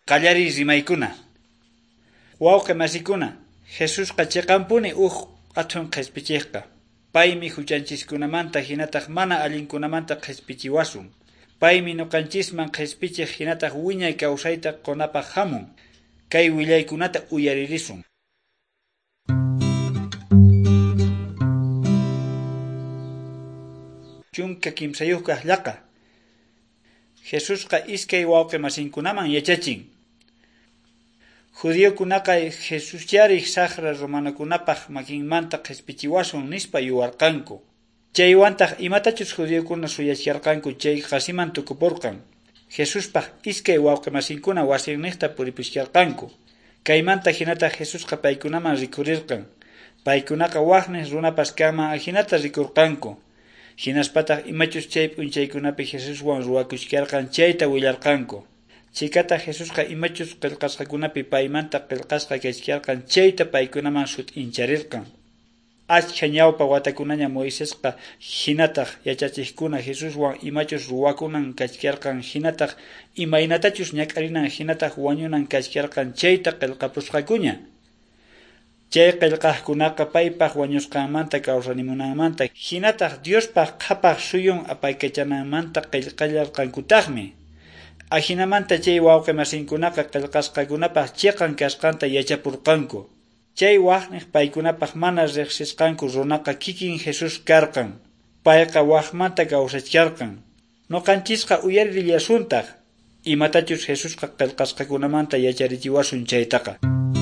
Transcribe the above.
Qallari rimaykuna. Wawqi masikuna, Jesusqa chiqampuni atun qhispichiqqa. Paymi huchanchiskunamanta hinataq mana allinkunamanta qhispichiwasun. Paymi nuqanchisman qhispichiq hinataq wiñay kawsayta qunapaq hamun. Kay willaykunata uyaririsun. Chunka kimsayuq kaqllaqa Jesusqa iskay wawqi masinkunaman yachachin. Judiokunaqa Jesus yariq saqra romanokunapaq makinmanta qhispichiwasun nispa yuwarqanku. Chaywantaq imatachus judiokuna suyachkarqanku chay qasiman tukupurqan. Jesuspaq iskay wawqi masinkuna wasinniqta puripuchkarqanku. Kaymanta hinata Jesusqa paykunaman rikurirqan. Paykunaqa waqniq runapas kama hinata rikurqanku. Hinaspataq imachus chay p'unchaykunapi Jesuswan ruwakuchkarqan chayta willarqanku. Chikata Jesusqa imachus qillqasqakunapi paymanta qillqasqa kachkarqan chayta paykunaman sut'incharirqan. Achka ñawpa watakunaña Moisesqa hinataq yachachiqkuna Jesuswan imachus ruwakunan kachkarqan hinataq imaynatachus ñak'arinan hinataq wañunan kachkarqan chayta qillqapusqakuña. Chay qillqaqkunaqa paypaq wañusqanmanta kawsanimunanmanta hinataq Diospaq qhapaq suyun apaykachananmanta qillqallarqankutaqmi. Ahinamanta chay wawqi masinkunaqa qillqasqakunapaq chiqan kasqanta yachapurqanku. Chay waqniq paykunapaq mana riqsisqanku runaqa kikin Jesus karqan. Payqa waqmanta kawsachkarqan. Nuqanchisqa uyaririllasuntaq. Imatachus Jesusqa qillqasqakunamanta yacharichiwasun chaytaqa.